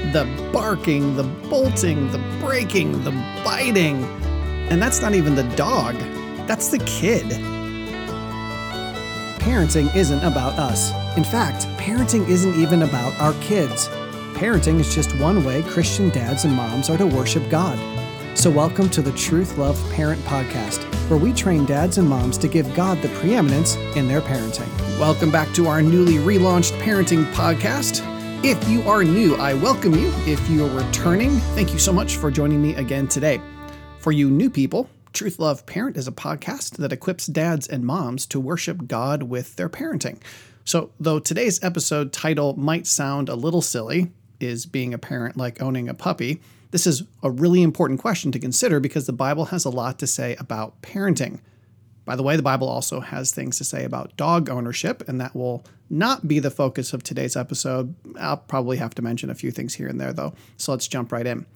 The barking, the bolting, the breaking, the biting. And that's not even the dog. That's the kid. Parenting isn't about us. In fact, parenting isn't even about our kids. Parenting is just one way Christian dads and moms are to worship God. So welcome to the Truth Love Parent Podcast, where we train dads and moms to give God the preeminence in their parenting. Welcome back to our newly relaunched parenting podcast. If you are new, I welcome you. If you are returning, thank you so much for joining me again today. For you new people, Truth Love Parent is a podcast that equips dads and moms to worship God with their parenting. So, though today's episode title might sound a little silly, is being a parent like owning a puppy, this is a really important question to consider because the Bible has a lot to say about parenting. By the way, the Bible also has things to say about dog ownership, and that will not be the focus of today's episode. I'll probably have to mention a few things here and there, though, so let's jump right in.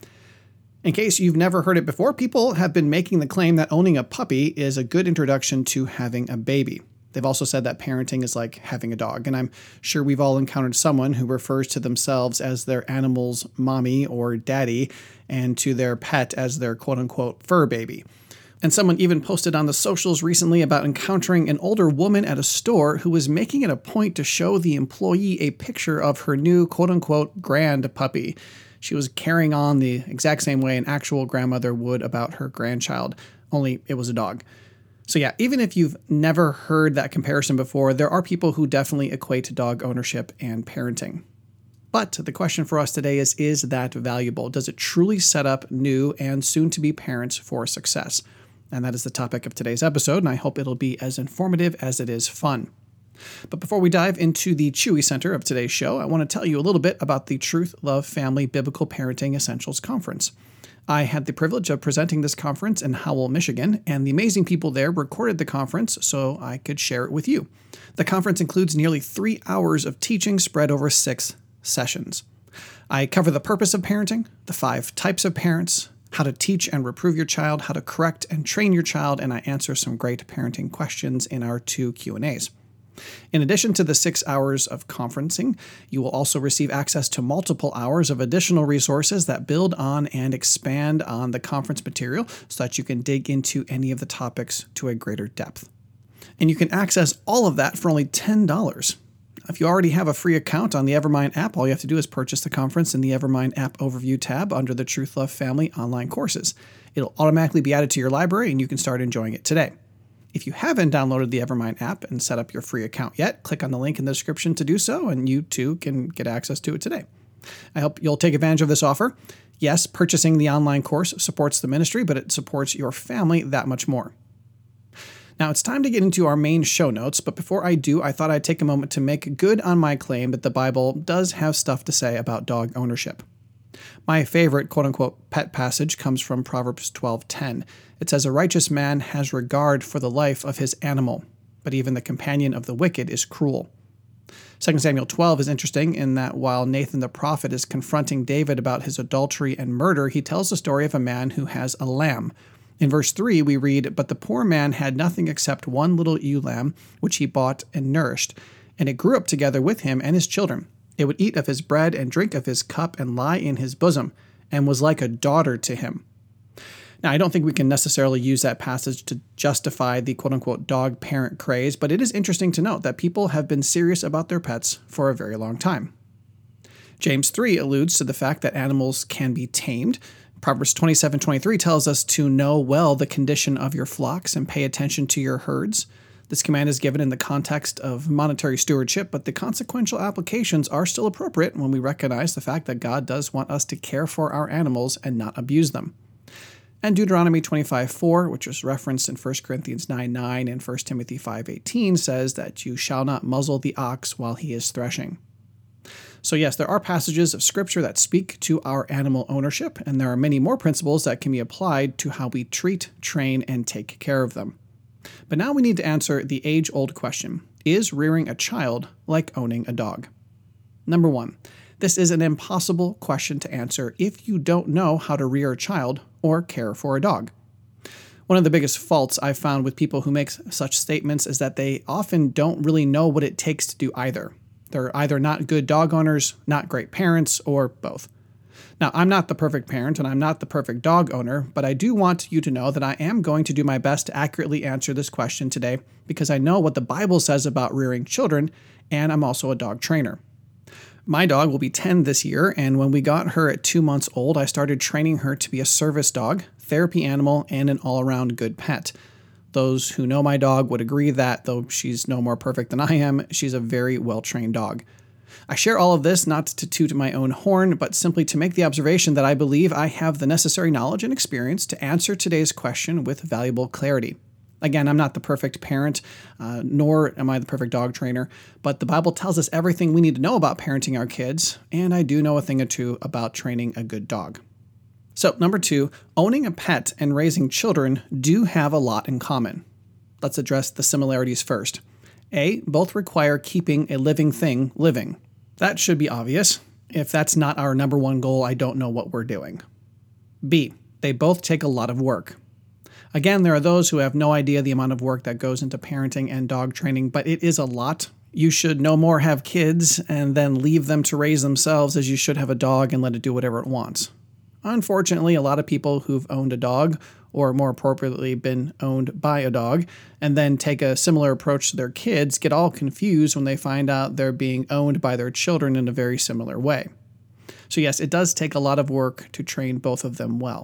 In case you've never heard it before, people have been making the claim that owning a puppy is a good introduction to having a baby. They've also said that parenting is like having a dog, and I'm sure we've all encountered someone who refers to themselves as their animal's mommy or daddy, and to their pet as their quote-unquote fur baby. And someone even posted on the socials recently about encountering an older woman at a store who was making it a point to show the employee a picture of her new quote-unquote grand puppy. She was carrying on the exact same way an actual grandmother would about her grandchild, only it was a dog. So yeah, even if you've never heard that comparison before, there are people who definitely equate dog ownership and parenting. But the question for us today is that valuable? Does it truly set up new and soon-to-be parents for success? And that is the topic of today's episode, and I hope it'll be as informative as it is fun. But before we dive into the Chewy Center of today's show, I want to tell you a little bit about the Truth Love Family Biblical Parenting Essentials Conference. I had the privilege of presenting this conference in Howell, Michigan, and the amazing people there recorded the conference so I could share it with you. The conference includes nearly 3 hours of teaching spread over 6 sessions. I cover the purpose of parenting, the 5 types of parents, how to teach and reprove your child, how to correct and train your child, and I answer some great parenting questions in our 2 Q&As. In addition to the 6 hours of conferencing, you will also receive access to multiple hours of additional resources that build on and expand on the conference material so that you can dig into any of the topics to a greater depth. And you can access all of that for only $10. If you already have a free account on the Evermind app, all you have to do is purchase the conference in the Evermind app overview tab under the Truth Love Family online courses. It'll automatically be added to your library and you can start enjoying it today. If you haven't downloaded the Evermind app and set up your free account yet, click on the link in the description to do so, and you too can get access to it today. I hope you'll take advantage of this offer. Yes, purchasing the online course supports the ministry, but it supports your family that much more. Now it's time to get into our main show notes, but before I do, I thought I'd take a moment to make good on my claim that the Bible does have stuff to say about dog ownership. My favorite quote-unquote pet passage comes from Proverbs 12:10. It says, "A righteous man has regard for the life of his animal, but even the companion of the wicked is cruel." 2 Samuel 12 is interesting in that while Nathan the prophet is confronting David about his adultery and murder, he tells the story of a man who has a lamb. In verse 3, we read, "But the poor man had nothing except one little ewe lamb, which he bought and nourished, and it grew up together with him and his children. It would eat of his bread and drink of his cup and lie in his bosom, and was like a daughter to him." Now, I don't think we can necessarily use that passage to justify the quote-unquote dog parent craze, but it is interesting to note that people have been serious about their pets for a very long time. James 3 alludes to the fact that animals can be tamed. Proverbs 27:23 tells us to know well the condition of your flocks and pay attention to your herds. This command is given in the context of monetary stewardship, but the consequential applications are still appropriate when we recognize the fact that God does want us to care for our animals and not abuse them. And Deuteronomy 25:4, which was referenced in 1 Corinthians 9:9 and 1 Timothy 5:18, says that you shall not muzzle the ox while he is threshing. So yes, there are passages of Scripture that speak to our animal ownership, and there are many more principles that can be applied to how we treat, train, and take care of them. But now we need to answer the age-old question, is rearing a child like owning a dog? Number 1, this is an impossible question to answer if you don't know how to rear a child or care for a dog. One of the biggest faults I've found with people who make such statements is that they often don't really know what it takes to do either. They're either not good dog owners, not great parents, or both. Now, I'm not the perfect parent and I'm not the perfect dog owner, but I do want you to know that I am going to do my best to accurately answer this question today because I know what the Bible says about rearing children, and I'm also a dog trainer. My dog will be 10 this year, and when we got her at 2 months old, I started training her to be a service dog, therapy animal, and an all-around good pet. Those who know my dog would agree that, though she's no more perfect than I am, she's a very well-trained dog. I share all of this not to toot my own horn, but simply to make the observation that I believe I have the necessary knowledge and experience to answer today's question with valuable clarity. Again, I'm not the perfect parent, nor am I the perfect dog trainer, but the Bible tells us everything we need to know about parenting our kids, and I do know a thing or two about training a good dog. So, number 2, owning a pet and raising children do have a lot in common. Let's address the similarities first. A, both require keeping a living thing living. That should be obvious. If that's not our number one goal, I don't know what we're doing. B, they both take a lot of work. Again, there are those who have no idea the amount of work that goes into parenting and dog training, but it is a lot. You should no more have kids and then leave them to raise themselves as you should have a dog and let it do whatever it wants. Unfortunately, a lot of people who've owned a dog, or more appropriately been owned by a dog, and then take a similar approach to their kids get all confused when they find out they're being owned by their children in a very similar way. So yes, it does take a lot of work to train both of them well.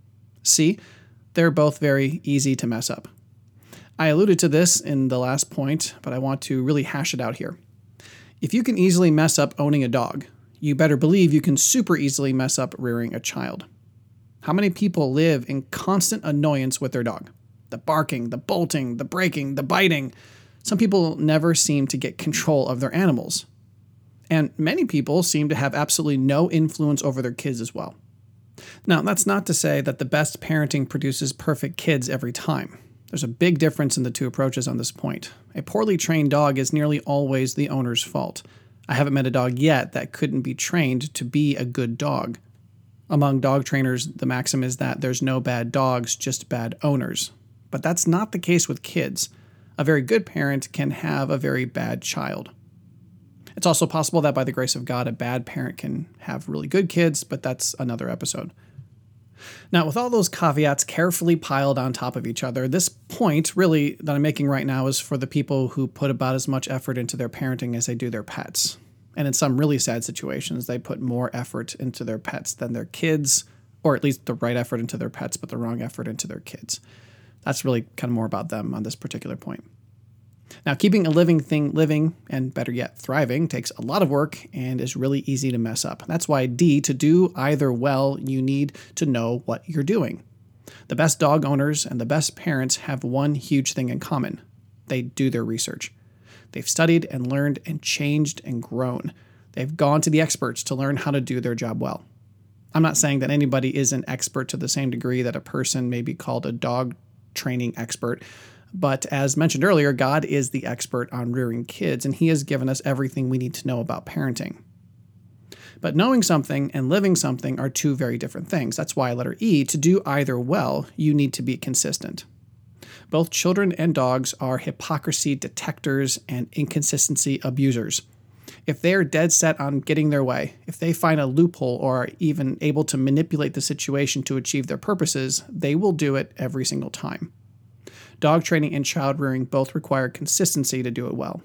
C, they're both very easy to mess up. I alluded to this in the last point, but I want to really hash it out here. If you can easily mess up owning a dog, you better believe you can super easily mess up rearing a child. How many people live in constant annoyance with their dog? The barking, the bolting, the breaking, the biting. Some people never seem to get control of their animals. And many people seem to have absolutely no influence over their kids as well. Now, that's not to say that the best parenting produces perfect kids every time. There's a big difference in the two approaches on this point. A poorly trained dog is nearly always the owner's fault. I haven't met a dog yet that couldn't be trained to be a good dog. Among dog trainers, the maxim is that there's no bad dogs, just bad owners. But that's not the case with kids. A very good parent can have a very bad child. It's also possible that by the grace of God, a bad parent can have really good kids, but that's another episode. Now, with all those caveats carefully piled on top of each other, this point really that I'm making right now is for the people who put about as much effort into their parenting as they do their pets. And in some really sad situations, they put more effort into their pets than their kids, or at least the right effort into their pets, but the wrong effort into their kids. That's really kind of more about them on this particular point. Now, keeping a living thing living, and better yet, thriving, takes a lot of work and is really easy to mess up. That's why D, to do either well, you need to know what you're doing. The best dog owners and the best parents have one huge thing in common. They do their research. They've studied and learned and changed and grown. They've gone to the experts to learn how to do their job well. I'm not saying that anybody is an expert to the same degree that a person may be called a dog training expert, but as mentioned earlier, God is the expert on rearing kids, and He has given us everything we need to know about parenting. But knowing something and living something are two very different things. That's why letter E, to do either well, you need to be consistent. Both children and dogs are hypocrisy detectors and inconsistency abusers. If they're dead set on getting their way, if they find a loophole or are even able to manipulate the situation to achieve their purposes, they will do it every single time. Dog training and child rearing both require consistency to do it well.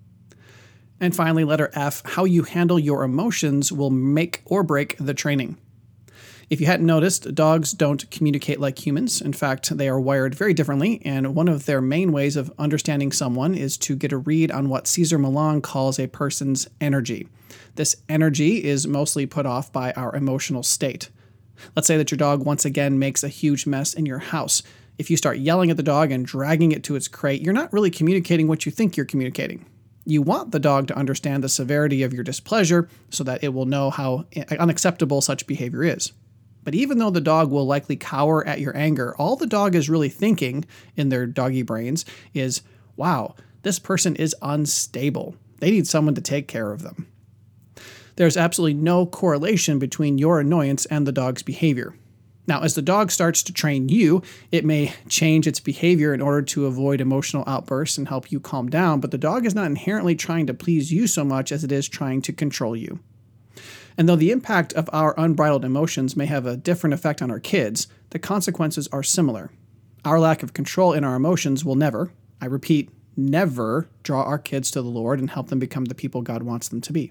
And finally, letter F, how you handle your emotions will make or break the training. If you hadn't noticed, dogs don't communicate like humans. In fact, they are wired very differently, and one of their main ways of understanding someone is to get a read on what Cesar Millan calls a person's energy. This energy is mostly put off by our emotional state. Let's say that your dog once again makes a huge mess in your house. If you start yelling at the dog and dragging it to its crate, you're not really communicating what you think you're communicating. You want the dog to understand the severity of your displeasure so that it will know how unacceptable such behavior is. But even though the dog will likely cower at your anger, all the dog is really thinking in their doggy brains is, wow, this person is unstable. They need someone to take care of them. There's absolutely no correlation between your annoyance and the dog's behavior. Now, as the dog starts to train you, it may change its behavior in order to avoid emotional outbursts and help you calm down, but the dog is not inherently trying to please you so much as it is trying to control you. And though the impact of our unbridled emotions may have a different effect on our kids, the consequences are similar. Our lack of control in our emotions will never, I repeat, never draw our kids to the Lord and help them become the people God wants them to be.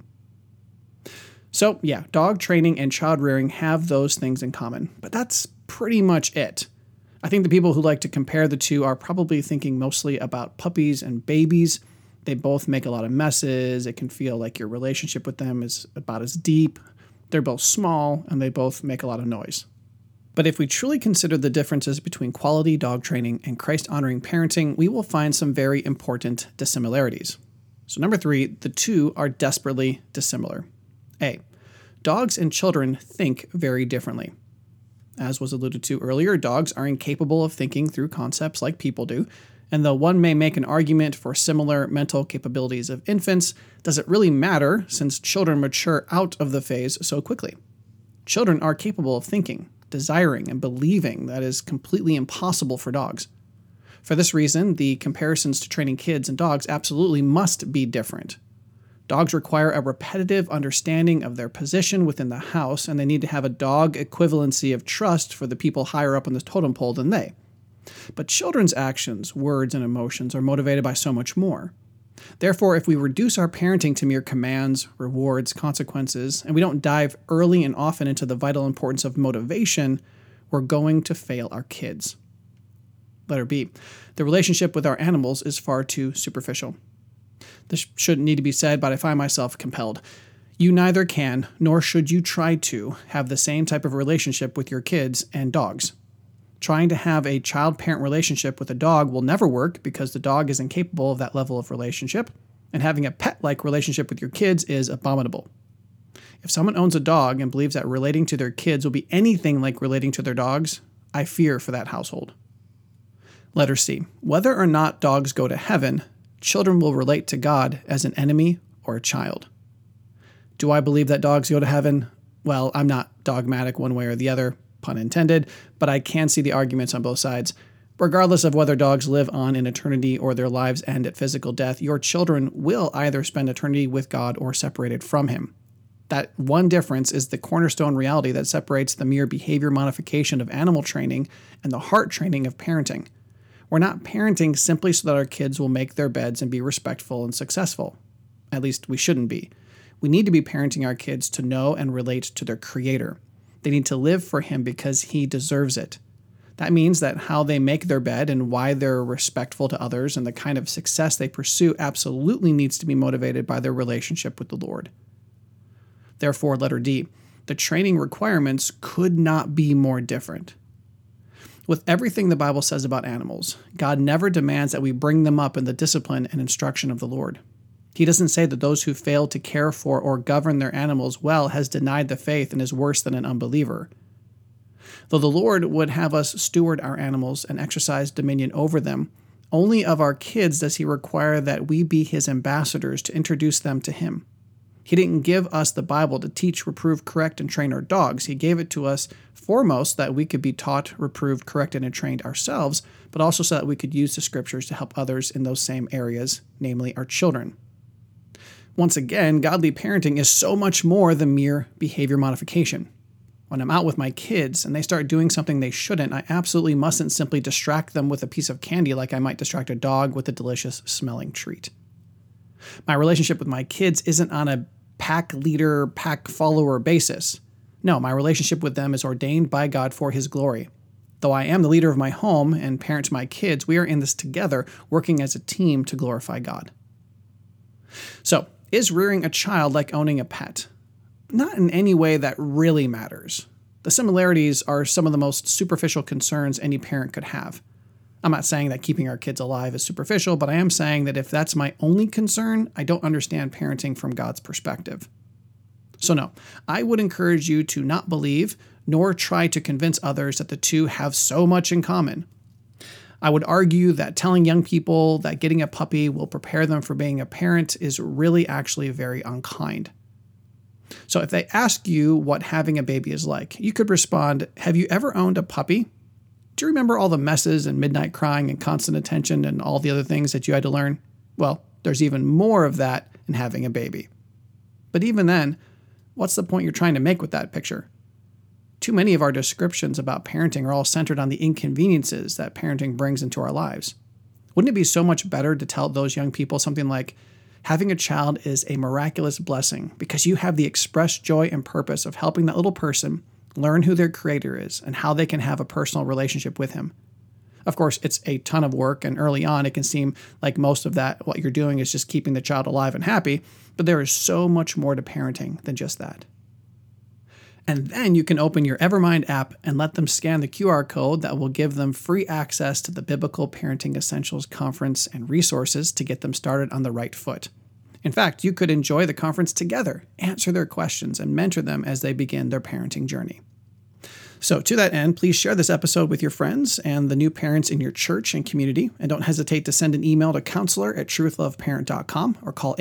So yeah, dog training and child rearing have those things in common, but that's pretty much it. I think the people who like to compare the two are probably thinking mostly about puppies and babies. They both make a lot of messes. It can feel like your relationship with them is about as deep. They're both small, and they both make a lot of noise. But if we truly consider the differences between quality dog training and Christ-honoring parenting, we will find some very important dissimilarities. So number 3, the two are desperately dissimilar. A, dogs and children think very differently. As was alluded to earlier, dogs are incapable of thinking through concepts like people do, and though one may make an argument for similar mental capabilities of infants, does it really matter since children mature out of the phase so quickly? Children are capable of thinking, desiring, and believing that is completely impossible for dogs. For this reason, the comparisons to training kids and dogs absolutely must be different. Dogs require a repetitive understanding of their position within the house, and they need to have a dog equivalency of trust for the people higher up on the totem pole than they. But children's actions, words, and emotions are motivated by so much more. Therefore, if we reduce our parenting to mere commands, rewards, consequences, and we don't dive early and often into the vital importance of motivation, we're going to fail our kids. Letter B. The relationship with our animals is far too superficial. This shouldn't need to be said, but I find myself compelled. You neither can, nor should you try to, have the same type of relationship with your kids and dogs. Trying to have a child-parent relationship with a dog will never work because the dog is incapable of that level of relationship, and having a pet-like relationship with your kids is abominable. If someone owns a dog and believes that relating to their kids will be anything like relating to their dogs, I fear for that household. Letter C. Whether or not dogs go to heaven, children will relate to God as an enemy or a child. Do I believe that dogs go to heaven? Well, I'm not dogmatic one way or the other, pun intended, but I can see the arguments on both sides. Regardless of whether dogs live on in eternity or their lives end at physical death, your children will either spend eternity with God or separated from Him. That one difference is the cornerstone reality that separates the mere behavior modification of animal training and the heart training of parenting. We're not parenting simply so that our kids will make their beds and be respectful and successful. At least we shouldn't be. We need to be parenting our kids to know and relate to their Creator. They need to live for Him because He deserves it. That means that how they make their bed and why they're respectful to others and the kind of success they pursue absolutely needs to be motivated by their relationship with the Lord. Therefore, letter D, the training requirements could not be more different. With everything the Bible says about animals, God never demands that we bring them up in the discipline and instruction of the Lord. He doesn't say that those who fail to care for or govern their animals well has denied the faith and is worse than an unbeliever. Though the Lord would have us steward our animals and exercise dominion over them, only of our kids does He require that we be His ambassadors to introduce them to Him. He didn't give us the Bible to teach, reprove, correct, and train our dogs. He gave it to us foremost that we could be taught, reproved, corrected, and trained ourselves, but also so that we could use the Scriptures to help others in those same areas, namely our children. Once again, godly parenting is so much more than mere behavior modification. When I'm out with my kids and they start doing something they shouldn't, I absolutely mustn't simply distract them with a piece of candy like I might distract a dog with a delicious smelling treat. My relationship with my kids isn't on a pack leader, pack follower basis. No, my relationship with them is ordained by God for His glory. Though I am the leader of my home and parent to my kids, we are in this together, working as a team to glorify God. So, is rearing a child like owning a pet? Not in any way that really matters. The similarities are some of the most superficial concerns any parent could have. I'm not saying that keeping our kids alive is superficial, but I am saying that if that's my only concern, I don't understand parenting from God's perspective. So no, I would encourage you to not believe, nor try to convince others that the two have so much in common. I would argue that telling young people that getting a puppy will prepare them for being a parent is really actually very unkind. So if they ask you what having a baby is like, you could respond, have you ever owned a puppy? Do you remember all the messes and midnight crying and constant attention and all the other things that you had to learn? Well, there's even more of that in having a baby. But even then, What's the point you're trying to make with that picture? Too many of our descriptions about parenting are all centered on the inconveniences that parenting brings into our lives. Wouldn't it be so much better to tell those young people something like, having a child is a miraculous blessing because you have the express joy and purpose of helping that little person learn who their creator is and how they can have a personal relationship with him. Of course, it's a ton of work, and early on it can seem like most of that, what you're doing is just keeping the child alive and happy, but there is so much more to parenting than just that. And then you can open your Evermind app and let them scan the QR code that will give them free access to the Biblical Parenting Essentials Conference and resources to get them started on the right foot. In fact, you could enjoy the conference together, answer their questions, and mentor them as they begin their parenting journey. So to that end, please share this episode with your friends and the new parents in your church and community, and don't hesitate to send an email to counselor@truthloveparent.com or call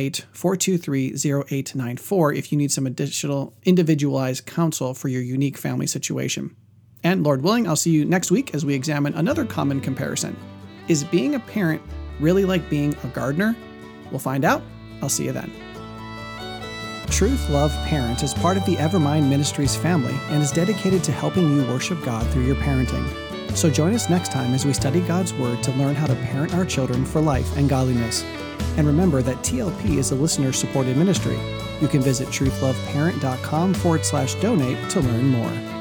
828-423-0894 if you need some additional individualized counsel for your unique family situation. And Lord willing, I'll see you next week as we examine another common comparison. Is being a parent really like being a gardener? We'll find out. I'll see you then. Truth Love Parent is part of the Evermind Ministries family and is dedicated to helping you worship God through your parenting. So join us next time as we study God's Word to learn how to parent our children for life and godliness. And remember that TLP is a listener-supported ministry. You can visit truthloveparent.com/donate to learn more.